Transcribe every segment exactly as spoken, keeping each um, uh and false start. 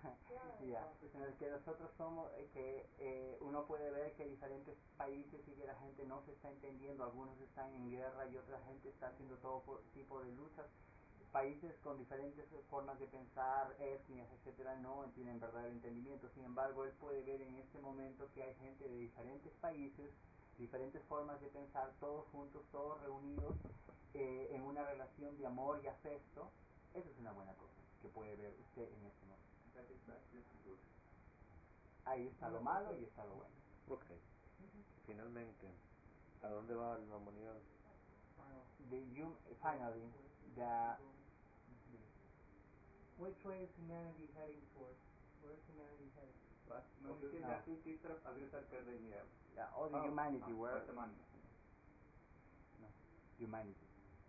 Ya, en el que nosotros somos, eh, que eh, uno puede ver que diferentes países y que la gente no se está entendiendo, algunos están en guerra y otra gente está haciendo todo por, tipo de luchas. Países con diferentes formas de pensar, etnias, etcétera, no tienen verdadero entendimiento. Sin embargo, él puede ver en este momento que hay gente de diferentes países, diferentes formas de pensar, todos juntos, todos reunidos eh, en una relación de amor y afecto. Eso es una buena cosa que puede ver usted en este momento. Ahí está lo malo y está lo bueno. Ok. Finalmente, ¿a dónde va la humanidad? The hum, finally, the which way is humanity heading towards? Where is humanity heading? बस मनुष्य जाति की तरफ अग्रसर कर रही है. Yeah, or the oh, humanity, where? वर्तमान में. No, humanity.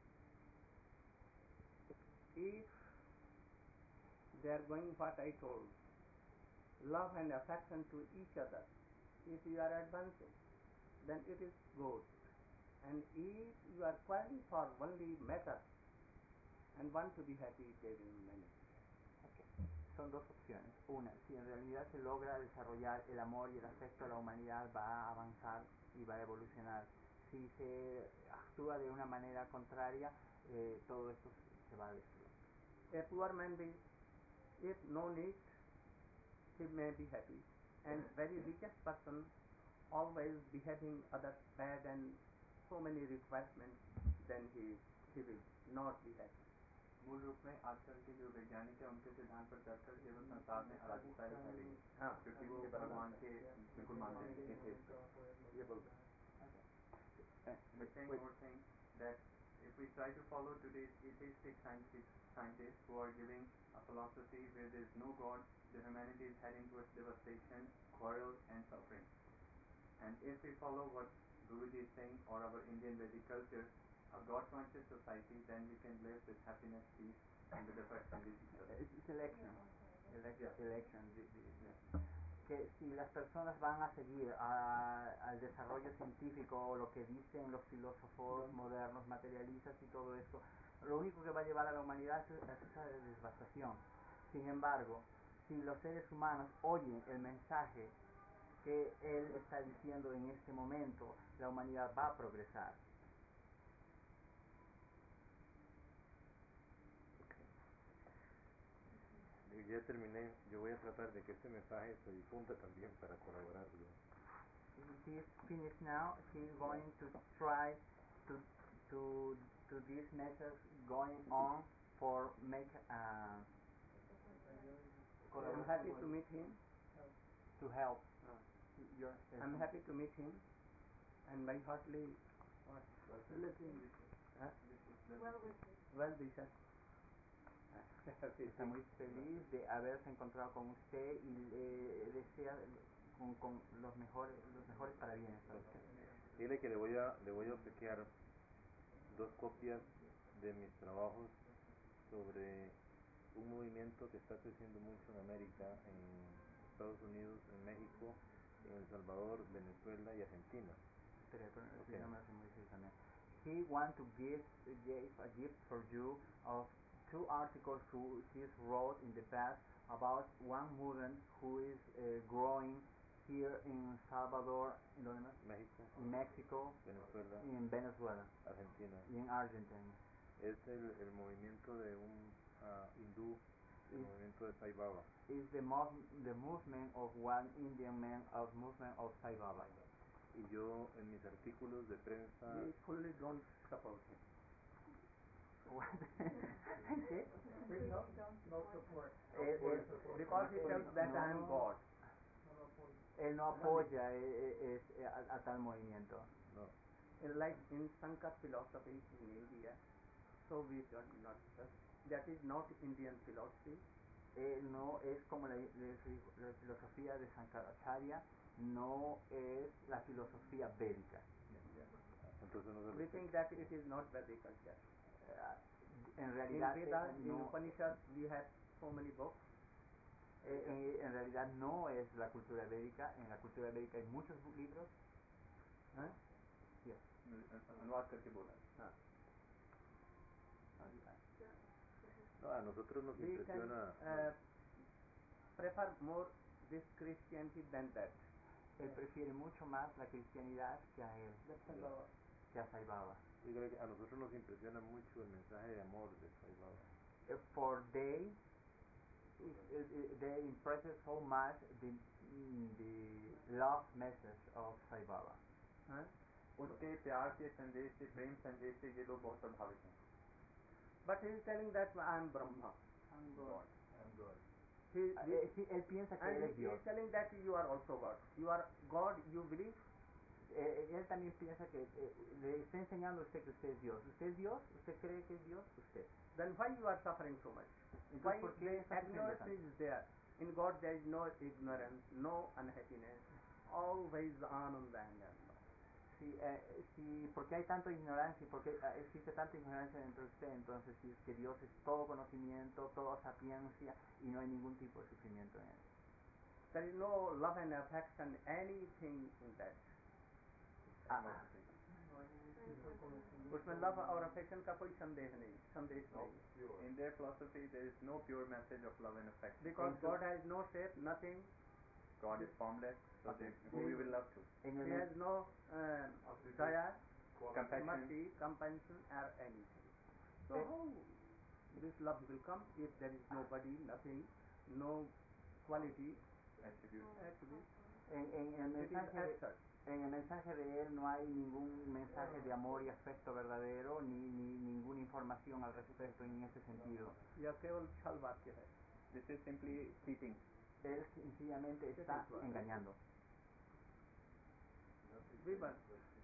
If they are going what I told, love and affection to each other, if you are advancing, then it is good. And if you are quarreling for only matter and want to be happy, they will manage. Okay. Son dos opciones. Una, si en realidad se logra desarrollar el amor y el afecto, la humanidad va a avanzar y va a evolucionar. Si se actúa de una manera contraria, eh, todo esto se va a destruir. A poor man be, if no need, he may be happy. And very richest person always behaving others bad and so many requirements, then he he will not be happy. मूल रूप में आजकल के जो वैज्ञानिक हैं उनके सिद्धांत पर चलकर केवल संसार में अराजकता ही फैली है, क्योंकि उनके भगवान के बिल्कुल मानते हैं कि ये बोल saying that if we try to follow today's atheistic scientists who are giving a philosophy where there is no God, the humanity is heading towards devastation, quarrels and suffering. And if we follow what Guruji is saying, or our Indian Vedic culture, a God-conscious society, then we can live with happiness, peace, and with affection with each other. It's election. Election. Election. Que si las personas van a seguir a, al desarrollo científico o lo que dicen los filósofos modernos, materialistas y todo esto, lo único que va a llevar a la humanidad es esa devastación. Sin embargo, si los seres humanos oyen el mensaje que él está diciendo en este momento, la humanidad va a progresar. Okay. Ya terminé. Yo voy a tratar de que este mensaje se difunda también para colaborar. He's finished now. He's going to try to to to this message going on for make. Uh, I'm happy to meet him. To help. Uh, Your, I'm happy to meet him, and my heartily what? Huh? Well wishes. Está muy feliz de haberse encontrado con usted y le desea con, con los mejores los mejores parabienes para usted. Dile que le voy a le voy a obsequiar dos copias de mis trabajos sobre un movimiento que está creciendo mucho en América, en Estados Unidos, en México, en El Salvador, Venezuela y Argentina. Okay. He wants to give, give a gift for you of two articles who he wrote in the past about one movement who is uh, growing here in Salvador, in México, in Mexico, Venezuela, in Venezuela, Argentina y en Argentina. Es el, el movimiento de un uh, hindú, el It movimiento de Sai Baba. Is the, mov the movement of one Indian man of movement of Sai Baba. Y yo en mis artículos de prensa. We fully don't support him. What? We don't, no support. Eh, eh, because he tells that no, I am God. Él no apoya eh, eh, a, a tal movimiento. No. Like in Sankar philosophy in India, so we should not trust. That is not Indian philosophy. Eh, no es como la, la, la filosofía de Sankaracharya, no es la filosofía védica. Entonces no we think that it is not Vedic culture. Uh, en realidad, in Vedas, eh, in no, Upanishads, we have so many books. Eh, en, en realidad no es la cultura védica. En la cultura védica hay muchos libros. ¿Eh? Yes. अनुवाद करके बोला. Ah. No, a nosotros nos we impresiona. Can, uh, prefer more this Christianity than that. Él prefiere mucho más la cristianidad que a él, que a Sai Baba. Yo creo que a nosotros nos impresiona mucho el mensaje de amor de Sai Baba. Uh, For they, it, it, it, they impress us so much the mm, the love message of Sai Baba. Huh? उसके प्यार के संदेश से, प्रेम संदेश से ये लोग बहुत प्रभावित हैं. But he is telling that I am Brahma. I'm God. I'm God. He, Uh, he, eh, sí, él piensa que and él he, es he Dios. is telling that you are also God. You are God, you believe? Eh, él también piensa que eh, le está enseñando a usted que usted es Dios. ¿Usted es Dios? ¿Usted cree que es Dios? Usted. Then why you are suffering so much? Why Entonces, ¿por qué this está sufriendo ignorance tanto? is there? In God there is no ignorance, no unhappiness, always ananda and Nanda. Si, eh, si, ¿por qué hay tanta ignorancia? ¿Por qué eh, existe tanta ignorancia dentro de usted? Entonces, si es que Dios es todo conocimiento, toda sapiencia y no hay ningún tipo de sufrimiento en él. There is no love and affection, anything in that. Ah, उसमें love और affection का कोई संदेह नहीं, संदेश नहीं. In their philosophy, there is no pure message of love and affection. Because God has no shape, nothing. God is formless, so they, who we will love to. en el He has no uh, desire, Compassion. mercy, compassion, or anything. So Eh. how this love will come if there is nobody, nothing, no quality, Attribute. attribute? en, en el It is mensaje de, absurd. en el mensaje de él no hay ningún mensaje de amor y afecto verdadero, ni, ni ninguna información al respecto en ese sentido. यह केवल छल वाक्य है. This is simply cheating. Él sencillamente está engañando. Vivan.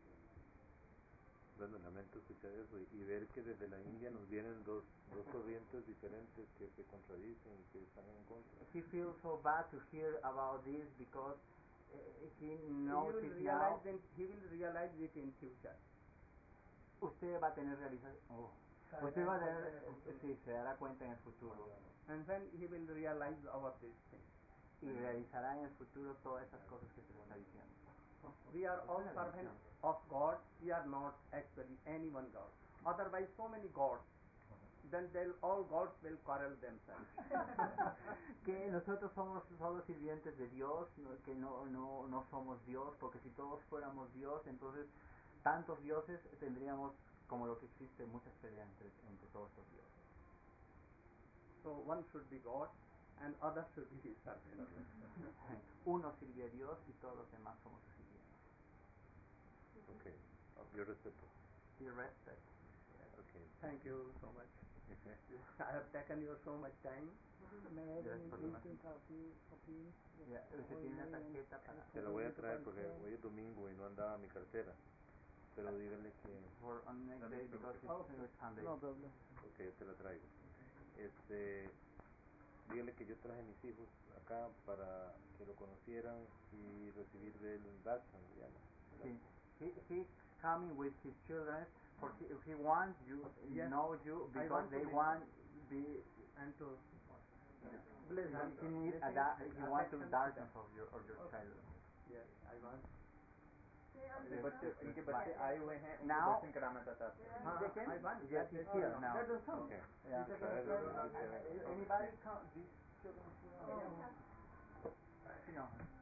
Bueno, lamento escuchar eso y, y ver que desde la India nos vienen dos, dos corrientes diferentes que se contradicen y que están en contra. He feels so bad to hear about this because uh, he knows He will it now. realize in, he will realize it in future. Usted va a tener realización. Oh. Usted va a tener, sí, se dará cuenta en el futuro And then he will realize all these things. y realizará en el futuro todas esas cosas que se le está diciendo. We are all servants of God. We are not actually any one God. Otherwise, so many gods. Then they'll, all gods will quarrel themselves. Que nosotros somos solo sirvientes de Dios, no, que no, no, no somos Dios, porque si todos fuéramos Dios, entonces tantos dioses tendríamos, como lo que existe, muchas peleas entre, entre todos los dioses. So one should be God and other should be his servant. Uno sirve a Dios y todos los demás somos sus sirvientes. Ok, yo respeto. Y respect. Okay. Thank you so much. I have taken you so much time. Gracias por tomar. Ya, usted tiene una tarjeta para... Se la voy a traer porque hoy es domingo y no andaba mi cartera. Pero díganle que... For on next day because it's Oh, Sunday. no problem. Ok, yo te la traigo. Este... Díganle que yo traje a mis hijos acá para que lo conocieran y recibir de él un darshan, se llama. Sí. He, he's coming with his children for he, he wants you Yes. know you I because want to they meet want be And to bless them. he needs a Blessing da, and he wants to affection darshan them. of your of your Okay. child. Yes, I want. ये बच्चे इनके बच्चे आए हुए हैं, उनको Now- दर्शन कराना चाहता है. हाँ, They can? I want. Yes, he's here now. Let us come. Okay. Yeah. Let us Traerlo, come. traerlo. Anybody come? These children here? No.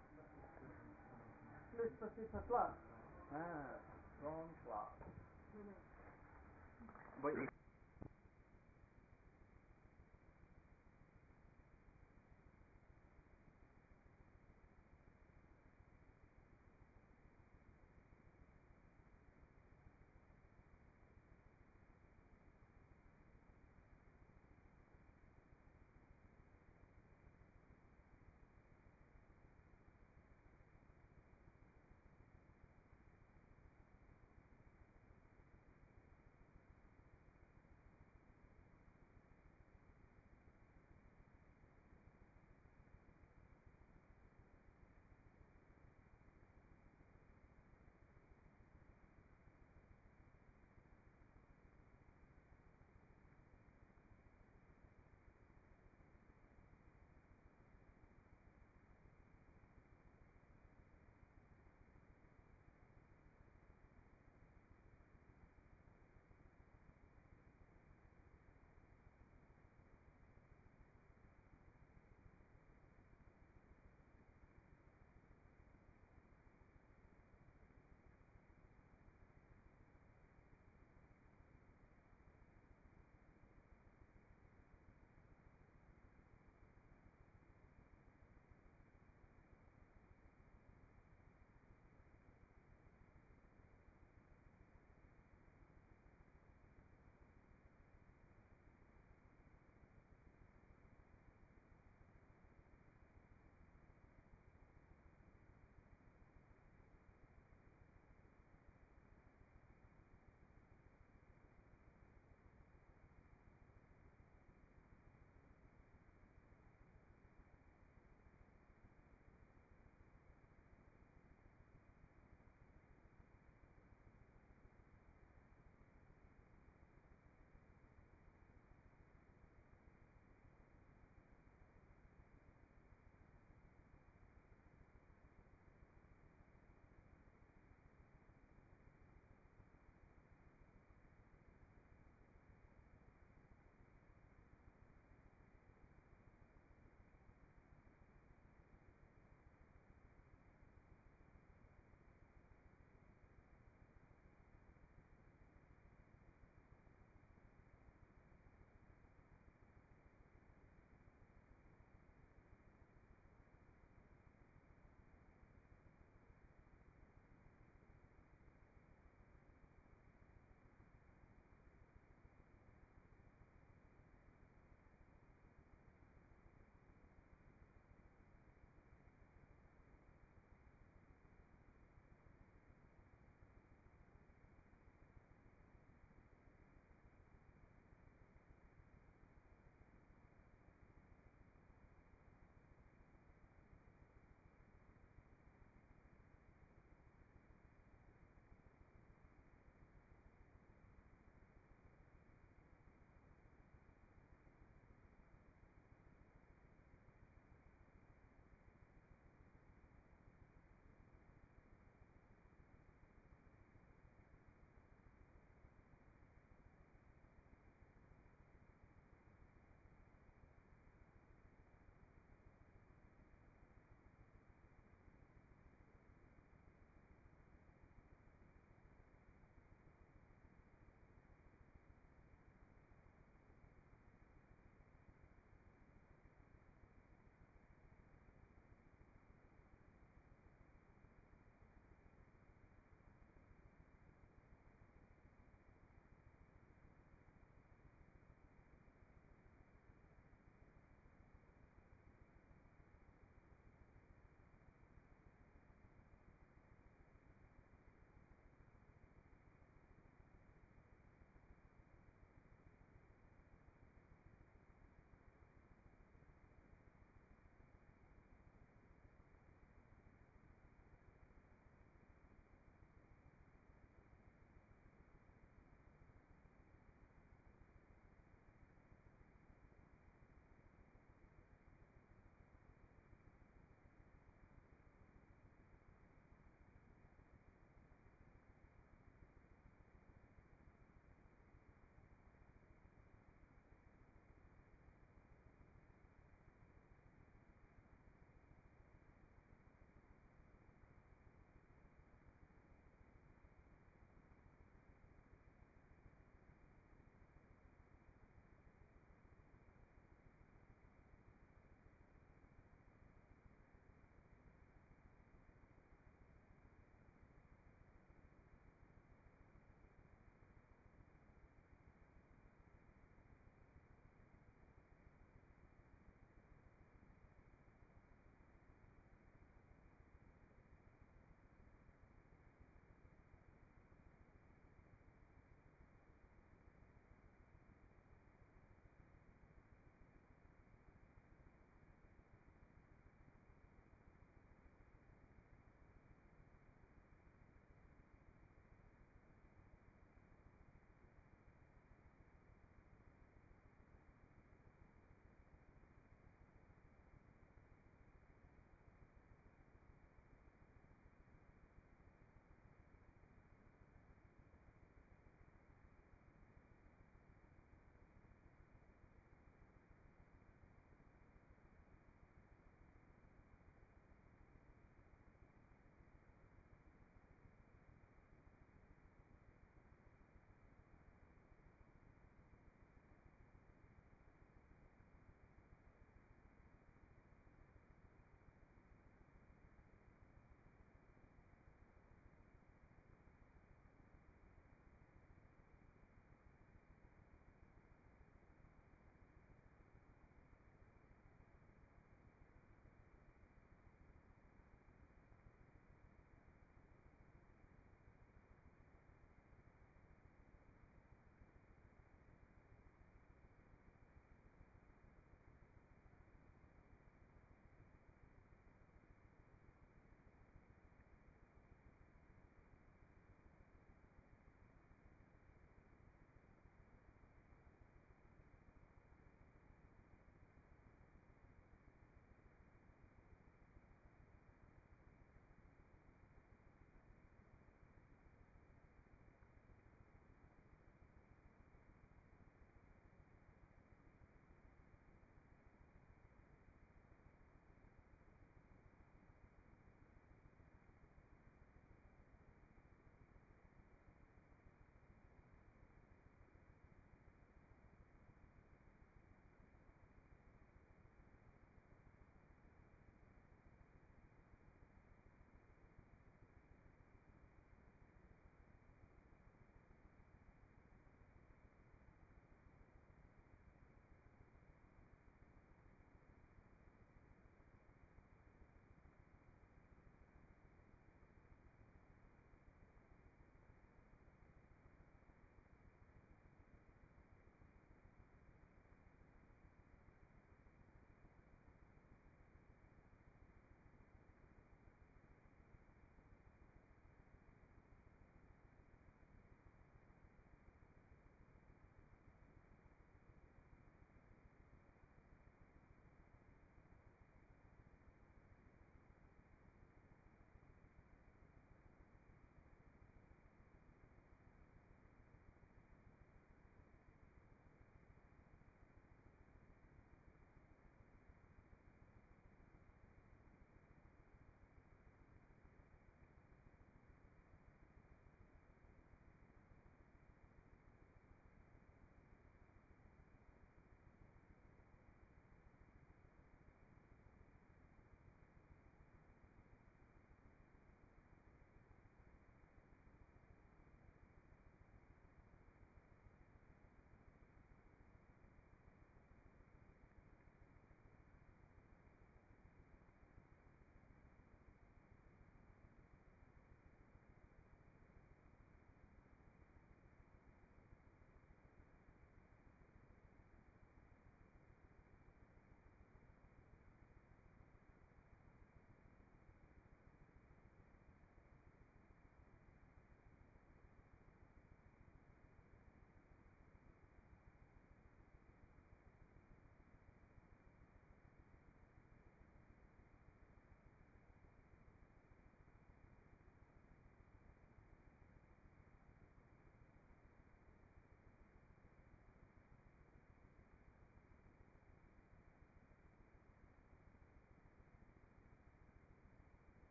Please proceed for class. Ah, wrong class. Voy.